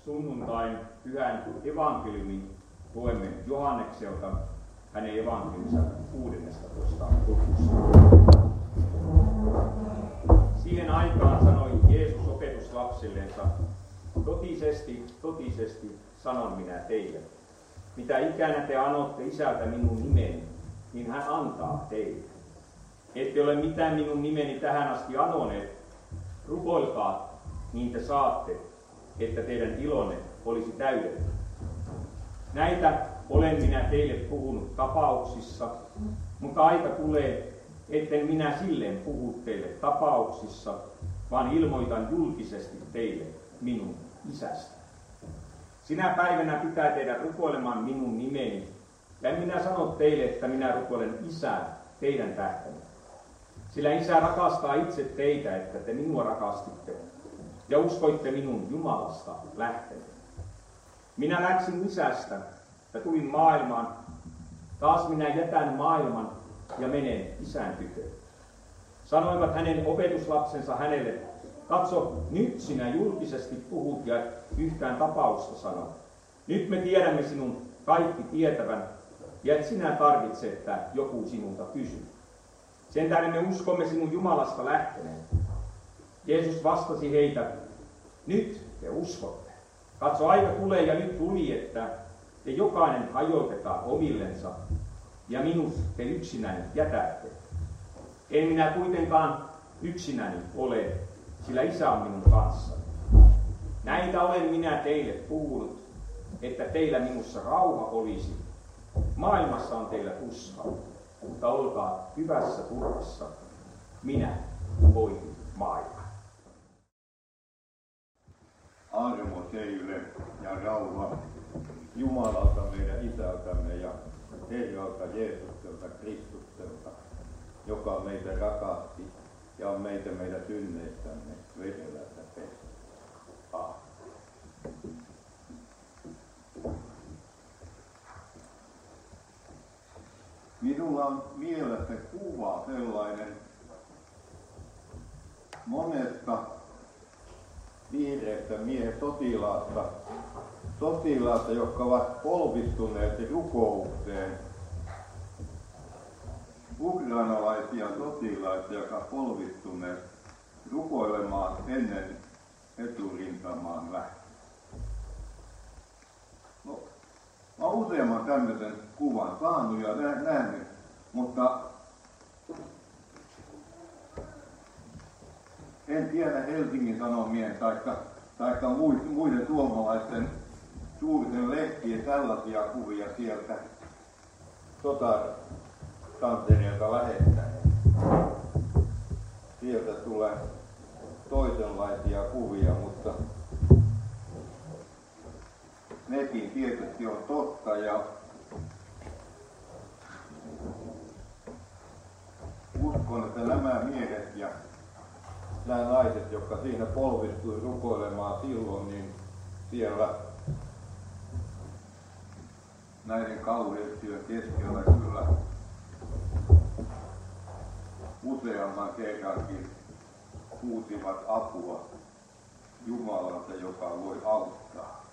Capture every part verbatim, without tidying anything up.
sunnuntain pyhän evankeliumin luemme Johannekselta hänen evankeliuminsa kuudennestatoista luvusta. Siihen aikaan sanoi Jeesus opetuslapsillensa, totisesti, totisesti sanon minä teille, mitä ikänä te anotte isältä minun nimeni, niin hän antaa teille. Ette ole mitään minun nimeni tähän asti anoneet, rukoilkaa, niin te saatte, että teidän ilonne olisi täydellinen. Näitä olen minä teille puhunut tapauksissa, mutta aika tulee, etten minä silleen puhu teille tapauksissa, vaan ilmoitan julkisesti teille minun isästä. Sinä päivänä pitää teidän rukoilemaan minun nimeni, ja en minä sano teille, että minä rukoilen Isää teidän tähtänne. Sillä Isä rakastaa itse teitä, että te minua rakastitte, ja uskoitte minun Jumalasta lähteneen. Minä läksin Isästä ja tulin maailmaan, taas minä jätän maailman ja menen Isän tyköön. Sanoivat hänen opetuslapsensa hänelle, katso, nyt sinä julkisesti puhut ja yhtään tapausta sanot. Nyt me tiedämme sinun kaikki tietävän, ja et sinä tarvitse, että joku sinulta kysyy. Sen tähden me uskomme sinun Jumalasta lähteneen. Jeesus vastasi heitä, nyt te uskotte. Katso, aika tulee ja nyt tuli, että te jokainen hajotetaan omillensa, ja minut te yksinäni jätätte. En minä kuitenkaan yksinäni ole, sillä Isä on minun kanssani. Näitä olen minä teille puhunut, että teillä minussa rauha olisi. Maailmassa on teillä tuskaa, mutta olkaa hyvässä turvassa. Minä voitin maailman. Armo teille ja rauha Jumalalta meidän Isältämme ja Herralta Jeesukselta Kristukselta, joka meitä rakasti ja on meitä meidän synneistämme vedellänsä pesty. Aamen. Minulla on mielessä kuva sellainen monesta vihreästä miehen sotilaasta, sotilaasta, jotka ovat polvistuneet rukoukseen. Ukrainalaisia sotilaita, jotka ovat polvistuneet rukoilemaan ennen eturintamaan lähtöä. No, mä olen useamman tämmöisen kuvan saanut ja nähnyt, mutta en tiedä Helsingin Sanomien taikka, taikka muiden suomalaisten suurten lehtien tällaisia kuvia sieltä sotatantereelta lähettäneet. Sieltä tulee toisenlaisia kuvia, mutta nekin tietysti on totta ja uskon, että nämä miehet ja nämä naiset, jotka siinä polvistui rukoilemaan silloin, niin siellä näiden kauheuksien keskellä kyllä useamman kerrankin huusivat apua Jumalalta, joka voi auttaa.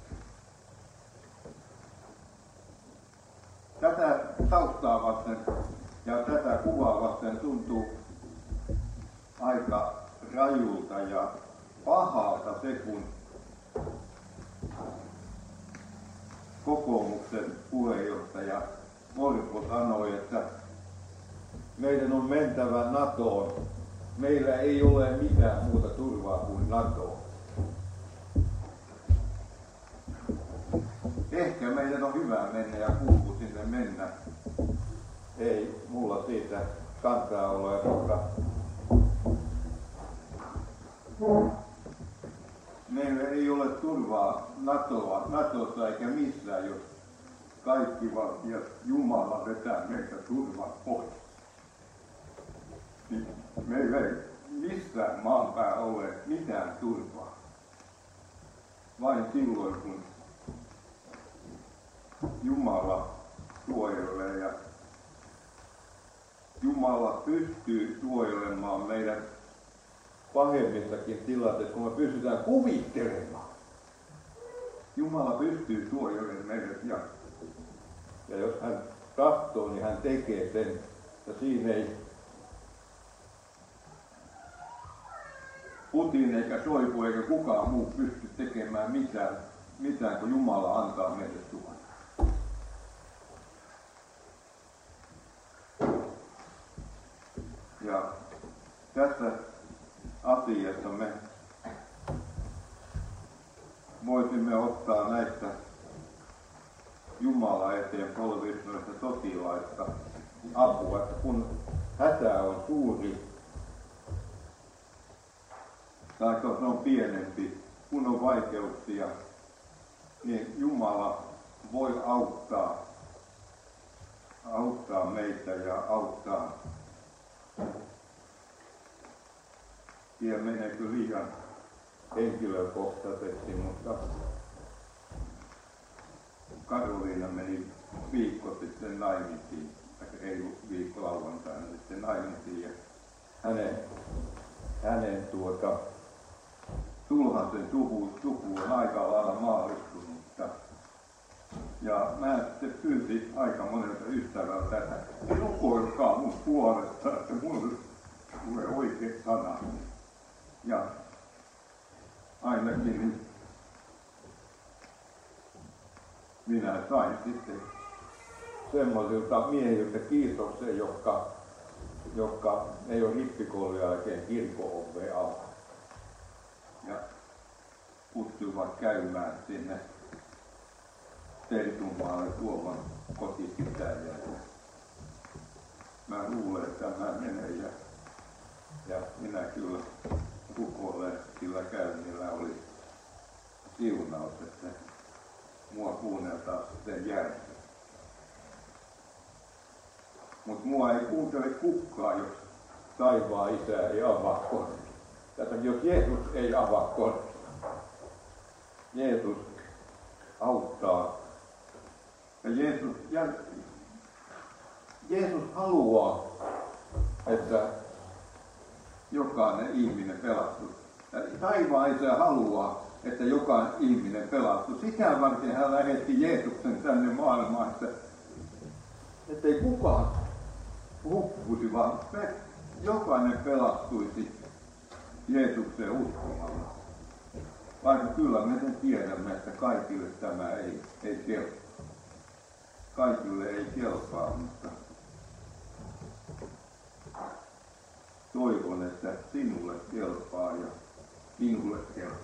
Tätä taustaa vasten ja tätä kuvaa vasten tuntuu aika rajulta ja pahalta se, kun kokoomuksen puheenjohtaja Orpo sanoi, että meidän on mentävä NATOon. Meillä ei ole mitään muuta turvaa kuin NATO. Ehkä meidän on hyvä mennä ja kuuluu sinne mennä. Ei mulla siitä kantaa ole, mutta meillä ei ole turvaa NATOa, NATOssa eikä missään, jos kaikki valtiot Jumala vetää meitä turvaa pois. Niin meillä ei missään maan päällä ole mitään turvaa. Vain silloin, kun Jumala suojelee ja Jumala pystyy suojelemaan meidän pahemmissakin tilanteissa, kun me pystytään kuvittelemaan, Jumala pystyy suojelemaan meidät ja, ja jos hän tahtoo, niin hän tekee sen. Ja siinä ei Putin eikä Soipu eikä kukaan muu pysty tekemään mitään, mitään kun Jumala antaa meille suojaa. Ja tässä asiassa me voisimme ottaa näistä Jumala eteen polvistuneista sotilaista apua, että kun hätä on suuri, tai se on pienempi, kun on vaikeuksia, niin Jumala voi auttaa, auttaa meitä ja auttaa. Ja meneekö liian henkilökohtaisesti, mutta Karoliina meni viikko sitten naimisiin, reilu viikko lauantaina sitten naimisiin, ja hänen, hänen tuota, sulhasen suku, suku on aika lailla maallistunutta. Ja mä sitten pyysin aika monelta ystävältä, että rukoilkaa mun puolesta, että mulle tulee oikea sana. Ja ainakin minä sain sitten semmoisilta miehiltä kiitoksen, jotka, jotka ei ole rippikoulun jälkeen kirkko-ovea alla. Ja kutsuivat käymään sinne Tertunmaalle tuomaan kotipitäjää. Mä luulen, että mä menen ja, ja minä kyllä rukoilen, sillä käynnillä oli siunaus, että mua kuunneltaan sitten jälkeen. Mut mua ei kuuntele kukaan, jos taivaan Isä ei avaa korvia. Tätäkin jos Jeesus ei avaa korvia. Jeesus auttaa. Ja Jeesus, ja Jeesus haluaa, että jokainen ihminen pelastuu. Ja taivaan Isä haluaa, että jokainen ihminen pelastuu. Sitä varten hän lähetti Jeesuksen tänne maailmaan, että ettei kukaan hukkuisi, vaan jokainen pelastuisi Jeesukseen uskomalla. Vaikka kyllä me sen tiedämme, että kaikille tämä ei, ei kelpaa. Kaikille ei kelpaa, mutta toivon, että sinulle kelpaa ja minulle kelpaa.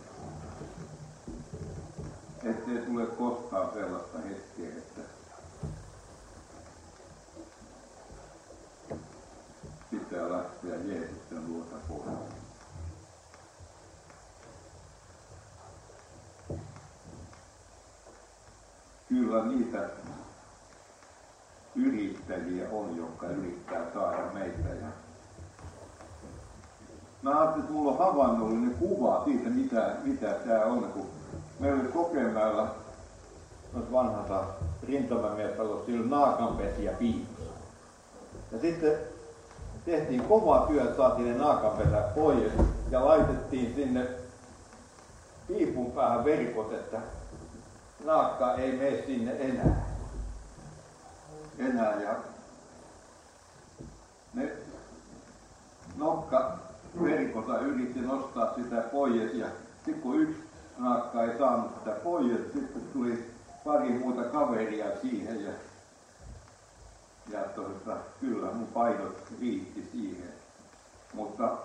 Ettei tule koskaan sellaista hetkeä, että pitää lähteä Jeesuksen luota pois. Kyllä niitä yrittäjiä on, jotka yrittää saada meitä. Ja mä ajattelin, että mulla on havainnollinen kuva siitä, mitä, mitä tää on, kun meillä oli Kokemäellä vanhassa rintamamiestalossa sillä naakanpesiä piipussa. Ja sitten tehtiin kova työ, että saatiin ne naakanpesät pois ja laitettiin sinne piipun päähän verkot, että naakka ei mene sinne enää. Enää ja ne nokka verkota yritti nostaa sitä pois ja sitten kun yksi naakka ei saanut sitä pois, sitten tuli pari muuta kaveria siihen ja, ja toista, kyllä mun painot riitti siihen. Mutta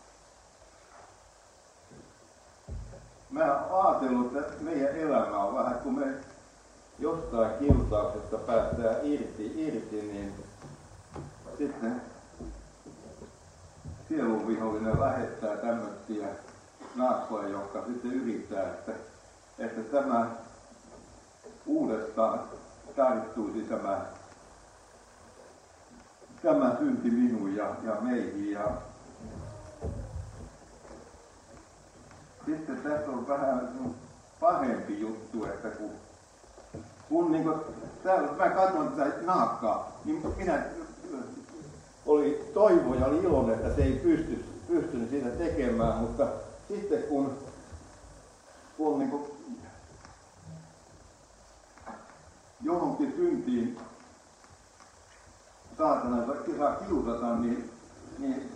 mä ajatellut, että meidän elämä on vähän, kun me jostain kiusauksesta päästään irti, irti niin sitten sielunvihollinen lähettää tämmöisiä naakkoja, jotka sitten yrittää, että, että tämä uudestaan tarttuisi tämä, tämä synti minun ja, ja meihin. Ja sitten tässä on vähän pahempi juttu, että kun, kun niin kun täällä, mä katson tätä naakkaa, niin minä oli toivo ja oli iloinen, että se ei pysty, pystynyt sitä tekemään, mutta sitten kun, kun niin kun johonkin syntiin saatana saa kiusata, niin, niin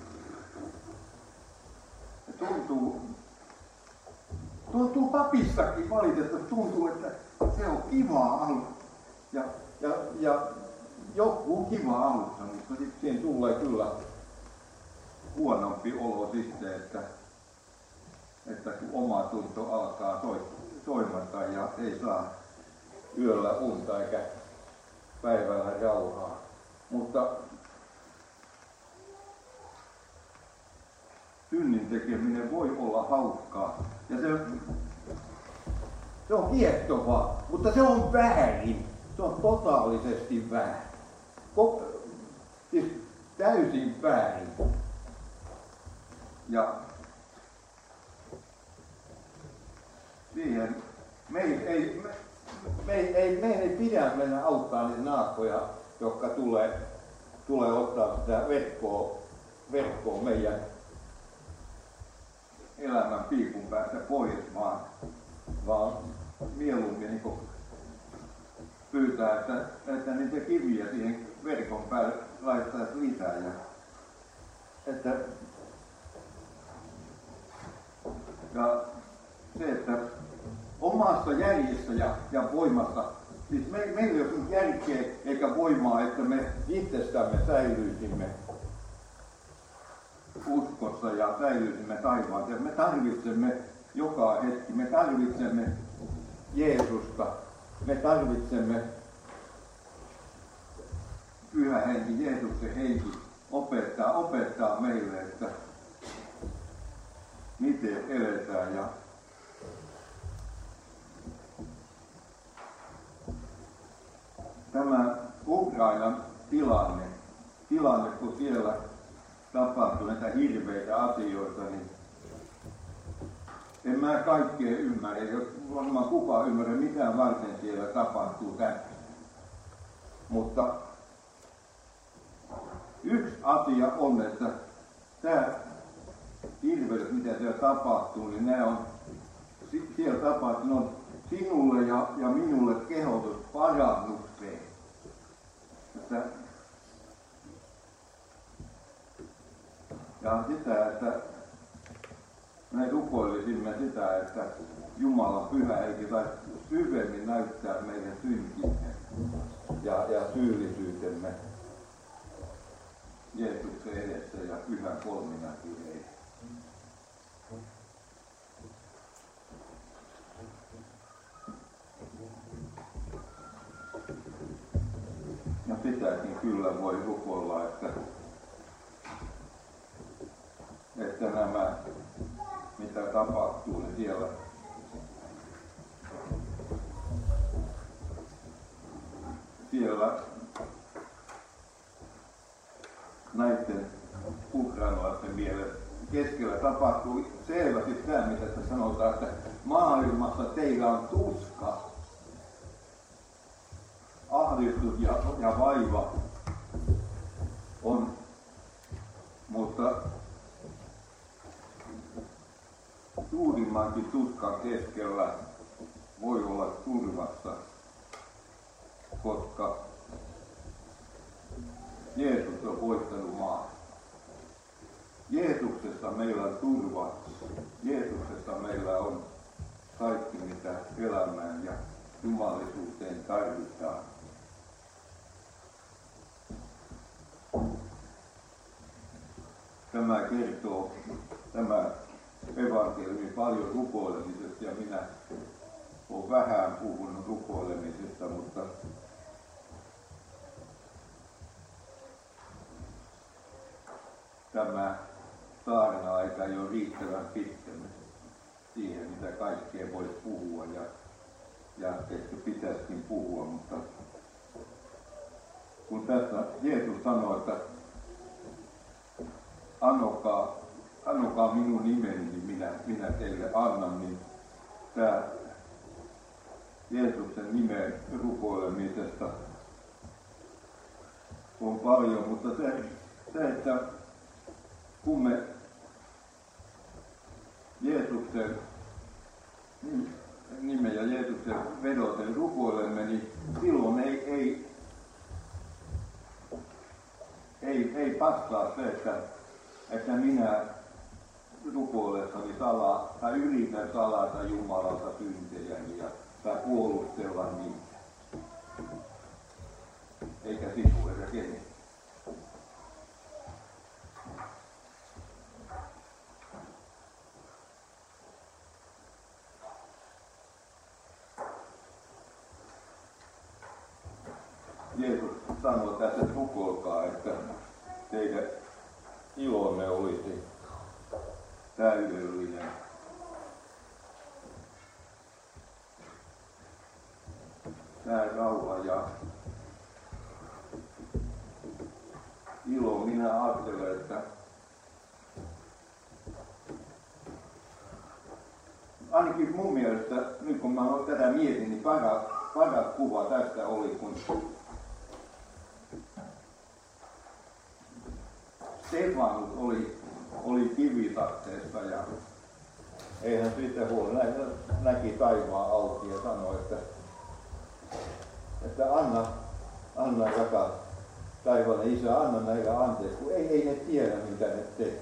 tuntuu, tuntuu papissakin valitettavasti, tuntuu, että se on kivaa alussa. Ja, ja, ja joku on kiva alussa, mutta sitten siihen tulee kyllä huonompi olo sitten, että, että kun oma tunto alkaa soimata ja ei saa yöllä unta eikä päivällä rauhaa. Mutta synnin tekeminen voi olla hauskaa ja se, se on kiehtovaa, mutta se on väärin. Se on totaalisesti väärin. Ko, siis täysin väärin. Ja siihen me ei, ei, me, me, ei, me ei pidä mennä auttaa niitä naakkoja, jotka tulee, tulee ottaa sitä verkkoa, verkkoa meidän elämän piipun päästä pois, vaan, vaan mieluummin niin pyytää, että, että niitä kiviä siihen verkon päälle laittaisi lisää. Ja, että, ja se, että omassa järjessä ja, ja voimassa, siis me, meillä ei ole järkeä eikä voimaa, että me itsestämme säilyisimme uskossa ja säilyisimme taivaassa. Me tarvitsemme joka hetki, me tarvitsemme Jeesusta, me tarvitsemme Pyhä Henki, Jeesuksen henki opettaa, opettaa meille, että miten eletään. Ja tämä Ukrainan tilanne, tilanne, kun siellä tapahtuu näitä hirveitä asioita, niin en mä kaikkea ymmärrä, jos varmaan kukaan ymmärrä, mitä varten siellä tapahtuu tänne. Mutta yksi asia on, että tämä hirveys, mitä siellä tapahtuu, niin nämä on, siellä tapahtuu, ne on sinulle ja, ja minulle kehotus parannukseen. Että, ja sitä, että me rukoilisimme sitä, että Jumalan Pyhä Henki saisi syvemmin näyttää meidän syntimme ja, ja syyllisyytemme Jeesuksen edessä ja Pyhän kolminaisuuden. Ja sitäkin kyllä voi rukoilla, että, että nämä, mitä tapahtuu, niin siellä siellä näiden ukrainalaisten mielestä keskellä tapahtuu selvästi tämä, mitä tässä sanotaan, että maailmassa teillä on tuska, ahdistus ja, ja vaiva on, mutta suurimmankin tuskan keskellä voi olla turvassa, koska Jeesus on voittanut maan. Jeesuksessa meillä on turva. Jeesuksessa meillä on kaikki, mitä elämään ja jumalisuuteen tarvitaan. Tämä kertoo, tämä evankeliumi paljon rukoilemisesta, ja minä olen vähän puhunut rukoilemisesta, mutta tämä saarna-aika ei ole riittävän pitkä siihen, mitä kaikkea voisi puhua ja, ja ehkä pitäisikin puhua, mutta kun tässä Jeesus sanoo, että anokaa, anokaa minun nimeni, niin minä, minä teille annan, niin tämä Jeesuksen nimen rukoilemisesta on paljon, mutta se, se että kun me Jeesuksen nimen ja Jeesuksen vedoten rukoilemme, niin silloin ei, ei passaa se, että, että minä rukoillessani salaa tai yritän salata Jumalalta syntejäni ja tai puolustella niitä. Eikä sinua eikä kenenkään. Jeesus sanoi tässä, että rukoilkaa, että teidän ilonne olisi täydellinen. Tämä rauha ja ilo, minä ajattelen, että ainakin mun mielestä, nyt kun mä tätä mietin, niin paras, paras kuva tästä oli, kun Stefanus oli, oli kivisatteessa ja eihän sitten huoli, näki taivaan auki ja sanoi, että, että anna, anna rakas taivaallinen Isä, anna näille anteeksi, kun ei, ei ne tiedä, mitä ne tekee.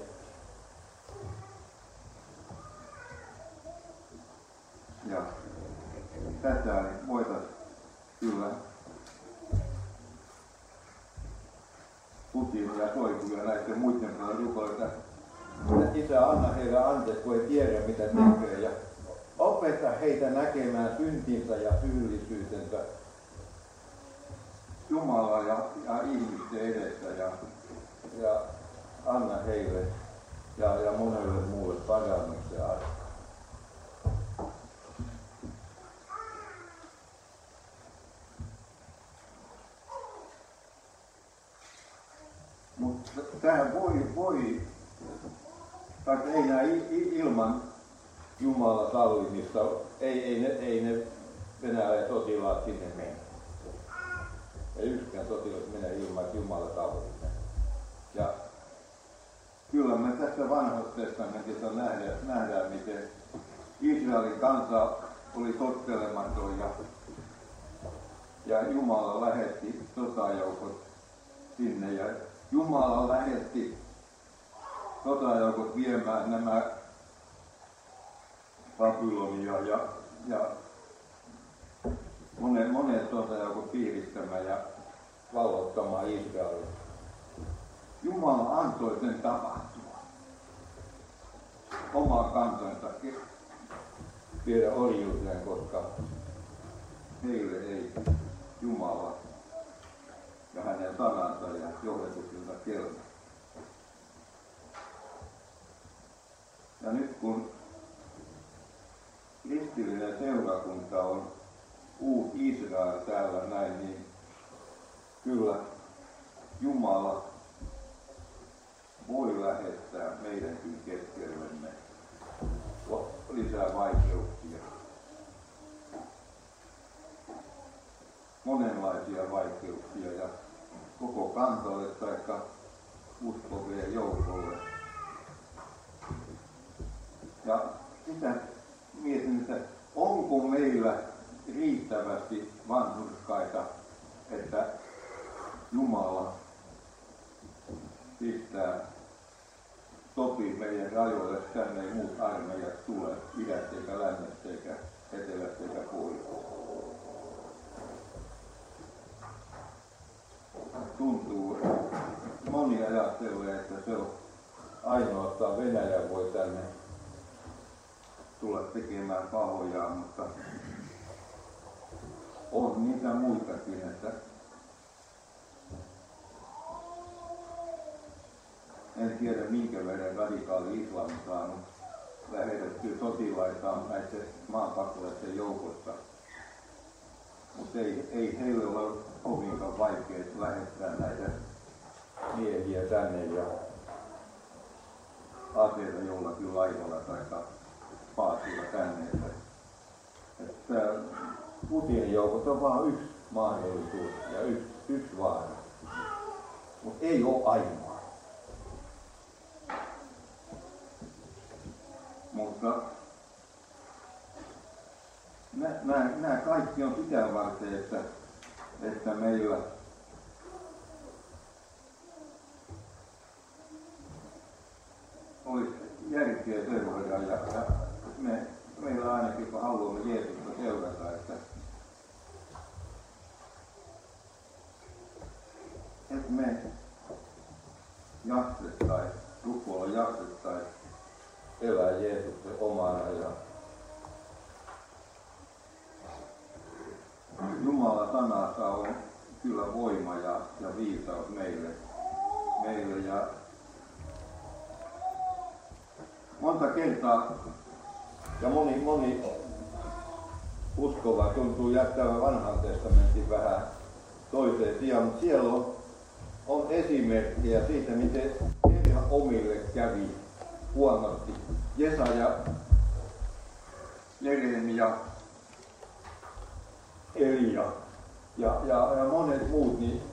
Ja tätä voitaisiin kyllä Putin ja Soiku ja näiden muiden kanssa rukoilla, että Isä, anna heille anteeksi, kun ei tiedä, mitä tekee. Ja opeta heitä näkemään syntinsä ja syyllisyytensä Jumala ja, ja ihmisten edessä ja, ja anna heille ja, ja monelle muulle parannuksen aikaa. Mutta tähän voi, voi tai ei näin ilman Jumalan sallimista, ei, ei, ne, ei ne Venäjän sotilaat sinne mene. Ei yksikään sotilas mene ilman, että Jumala sallii. Ja kyllä me tässä vanhassa testamentissa nähdään, nähdään, miten Israelin kansa oli tottelematon ja, ja Jumala lähetti sotajoukot sinne ja Jumala lähetti sotajoukot viemään nämä Babylonia ja, ja monet, monet sotajoukot piiristämään ja vallottamaan Israelin. Jumala antoi sen tapahtua. Omaa kansansa viedä orjuuteen, koska heille ei Jumala ja hänen sanansa ja johdatuksensa kelpaa. Ja nyt kun kristillinen seurakunta on uusi Israel täällä näin, niin kyllä Jumala voi lähettää meidänkin keskellemme lisää vaikeuksia. Monenlaisia vaikeuksia ja koko kansalle tai uskovien joukolle. Ja sitä mietin, että onko meillä riittävästi vanhurskaita, että Jumala pistää sopii meidän rajoille, tänne ei muut armeijat tule, idästä eikä lännestä eikä etelästä eikä pohjoista. Tuntuu, moni ajattelee, että se on ainoastaan Venäjä voi tänne tulla tekemään pahoja, mutta on niitä muitakin, että en tiedä minkä verran radikaali islam on saanut lähetettyä sotilaitaan näiden maanpakolaisten joukossa. Mutta ei, ei heille ole kovinkaan vaikea lähettää näitä miehiä tänne ja aseita jollakin laivalla tai paatilla tänne. Että, että Putinin joukot on vain yksi mahdollisuus ja yksi, yksi vaara, mutta ei ole ainoa. Mutta nämä kaikki on sitä varten, että, että meillä näkee sen verran ja, ja me, meillä ainakin kun haluamme Jeesusta seurata, että, että me jaksettaisiin, rukoilla jaksettaisiin elää Jeesuksen omana ja Jumalan sanassa on kyllä voima ja, ja viisaus meille, meille ja monta kertaa ja moni, moni uskova tuntuu jättävän vanhan testamentin vähän toiseen sijaan, mutta siellä on, on esimerkkejä siitä, miten heidän omille kävi huonosti. Jesaja, Jeremia, Elia ja, ja, ja monet muut, niin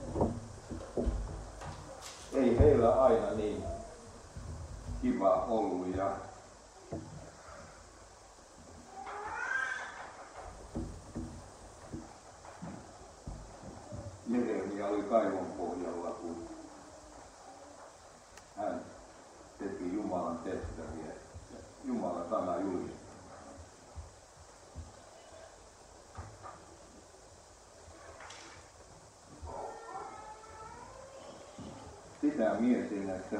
ei heillä aina niin kiva ollut. Ja Jeremia oli kaivon pohjalla, kun hän teki Jumalan tehtäviä. Jumalan sana julisti. Sitä mietin, että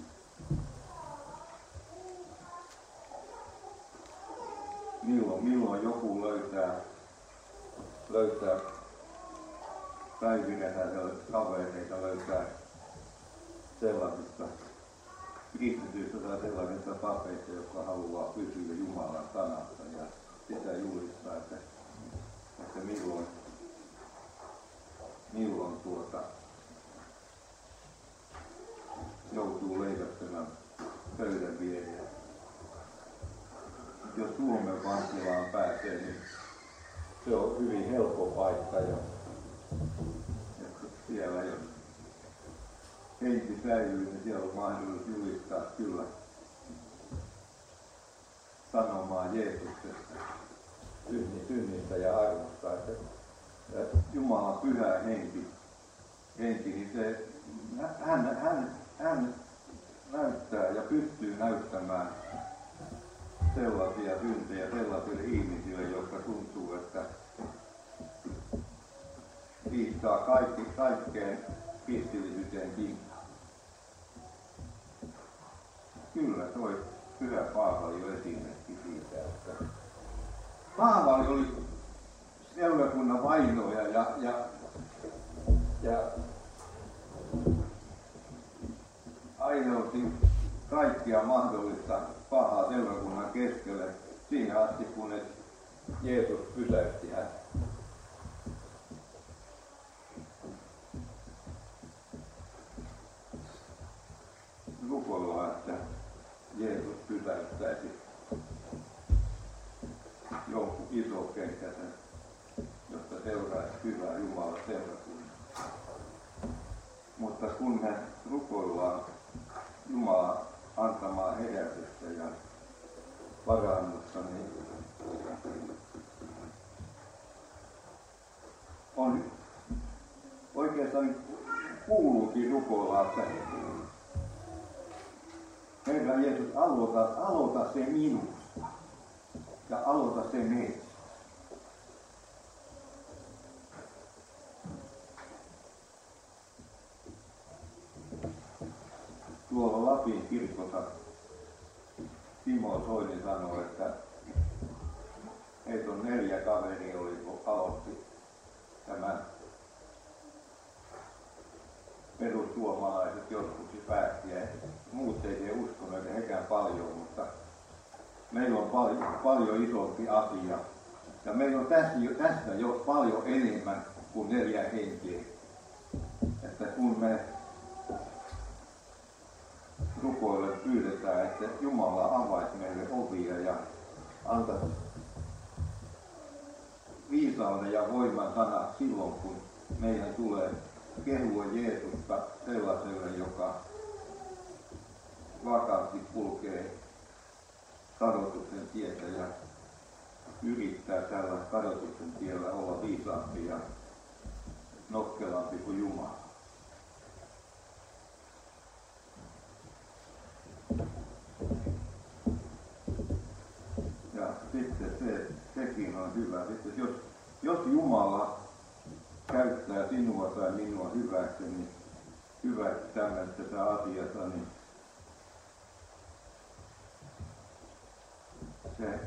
milloin, milloin joku löytää, löytää päivinä kavereita, löytää sellaisista kristityistä tai sellaisista papeista, jotka haluaa pysyä Jumalan sanassa ja sitä julistaa, että, että milloin, milloin tuota joutuu leivättämään pöydän viereen. Jos Suomen vankilaan pääsee, niin se on hyvin helppo paikka. Ja, ja siellä jos henki säilyy, niin siellä on mahdollisuus julistaa kyllä sanomaan Jeesuksesta, synnistä ja armosta. Että, ja Jumalan pyhä henki, henki niin se, hän, hän, hän näyttää ja pystyy näyttämään sellaisia syntejä sellaisille ihmisille, jotka tuntuu, että viittaa kaikki, kaikkeen kristillisyyteen kiinni. Kyllä toi Pyhä Paavali on esimerkki siitä, että Paavali oli seurakunnan vainoja ja, ja, ja aiheutti kaikkia mahdollista pahaa seurakunnan keskelle siihen asti, kunnes Jeesus pysäytti hän. Rukoillaan, että Jeesus pysäyttäisi jonkun iso kenkäsen, josta seuraisi hyvää Jumalan seurakuntaa. Mutta kun me rukoillaan Jumalan antamaa herätystä ja parannusta, niin on oikeastaan kuuluukin rukoilla, että Herra Jeesus, aloita, aloita se minusta ja aloita se meissä. Tuolla Lapin kirkossa Timo Soini sanoi, että heitä on neljä kaveria oli, kun aloitti tämän perussuomalaiset joskus päätti ja muut ei uskoneet hekään paljon, mutta meillä on paljon, paljon isompi asia ja meillä on tässä, tässä jo paljon enemmän kuin neljä henkeä. Että kun me rukoille pyydetään, että Jumala avaisi meille ovia ja antaisi viisauden ja voiman sanat silloin, kun meidän tulee kehua Jeesusta sellaiselle, joka vakaasti kulkee kadotuksen tietä ja yrittää tällä kadotuksen tiellä olla viisaampi ja nokkelampi kuin Jumala. kerran, että jos, jos Jumala käyttää sinua tai minua hyväksi, niin hyväksi tämmöistä asiassa, niin se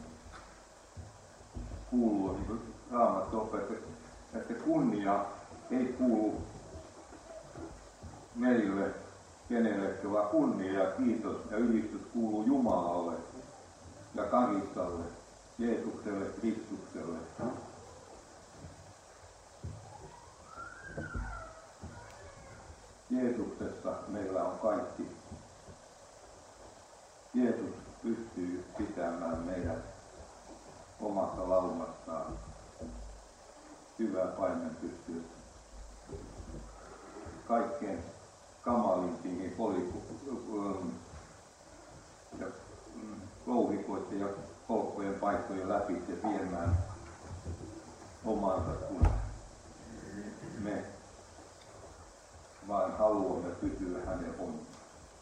kuuluu, niin kuin Raamattu opettaa, että kunnia ei kuulu meille kenellekään, vaan kunnia ja kiitos ja ylistys kuuluu Jumalalle ja Karistalle, Jeesukselle, Kristukselle. Jeesuksessa meillä on kaikki. Jeesus pystyy pitämään meidät omassa laumastaan. Hyvä paimen pystyy kaikkein kamalimpiin louhikoiden ja kolkkojen paikkojen läpi ja viemään omansa, kun me vaan haluamme pysyä hänen onnissa.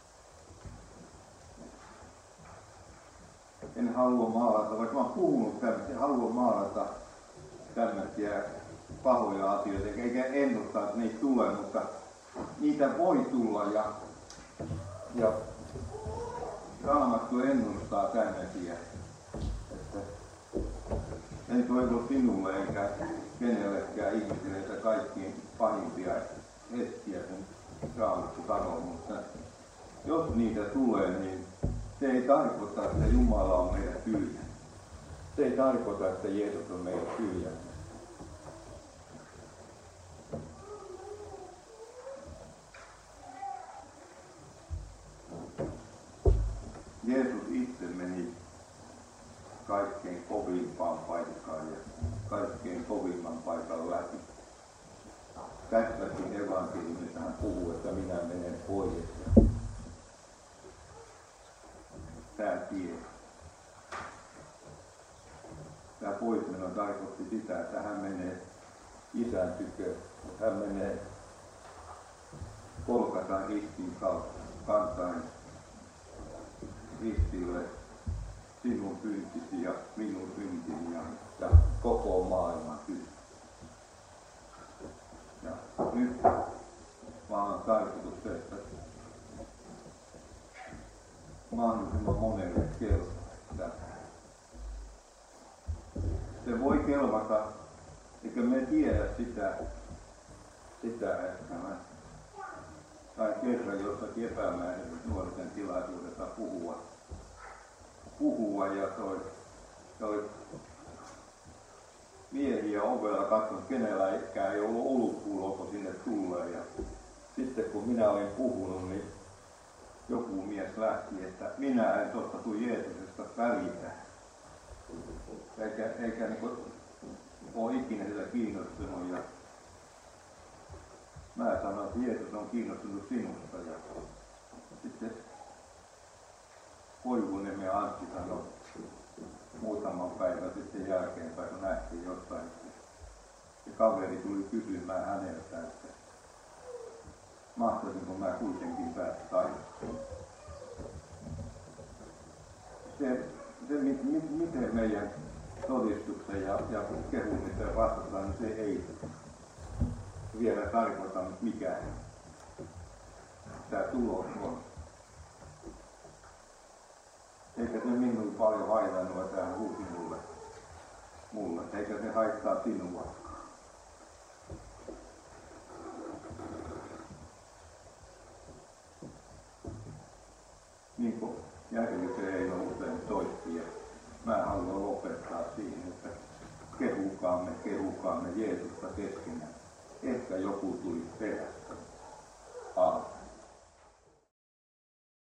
En halua maalata, vaikka mä oon puhunut tämmöistä, halua maalata tämmöisiä pahoja asioita, eikä ennustaa, että niitä tulee, mutta niitä voi tulla ja, ja Raamattu ennustaa tämmöisiä, että en toivo sinulle enkä kenellekään ihmisille, että kaikkiin pahimpia hetkiä, kun Raamattu sanoo, mutta jos niitä tulee, niin se ei tarkoita, että Jumala on meidän syytä. Se ei tarkoita, että Jeesus on meidän syytä. Jeesus itse meni kaikkein kovimpaan paikkaan ja kaikkein kovimman paikan läpi. Tässäkin evankeliumissa hän puhuu, että minä menen pois. Tämä tie. Tämä poismeno tarkoitti sitä, että hän menee isän tykö, että hän menee Golgatan ristin kautta kantain ristille sinun syntisi ja minun syntini ja, ja koko maailman synti. Ja nyt vaan on tarkoitus se, että mahdollisimman monelle kelpaa. Se voi kelvata, eikä me tiedä sitä, sitä että mä sain kerran jossakin epämääräisessä nuorten tilaisuudessa puhua. puhua ja toi, toi miehiä ovella katsonut, kenelläkään ei ollut olutpuuloa, kun sinne tulee. Ja sitten kun minä olin puhunut, niin joku mies lähti, että minä en tuosta tule Jeesuksesta välitä. Eikä, eikä niin kuin, ole ikinä sitä kiinnostunut. Ja mä sanoin, että Jeesus on kiinnostunut sinusta. Ja sitten Koivuniemen ja Antti sanoi muutaman päivän sitten jälkeenpäin, kun nähtiin jossain. Ja kaveri tuli kysymään häneltä, että mahtaisinko mä kuitenkin päästä taivaaseen. Se, se miten meidän todistuksen ja, ja kehumisen vastataan, niin se ei vielä tarkoita mikään. Tämä tulos on. Eikä se minun paljon haitannut, että hän huusi mulle, mulle. Eikä se haittaa sinua. Niin kuin Järvisen ei ole usein toistia. Mä haluan lopettaa siihen, että kehukaamme, kehukaamme Jeesusta keskenään. Ehkä joku tuli perässä.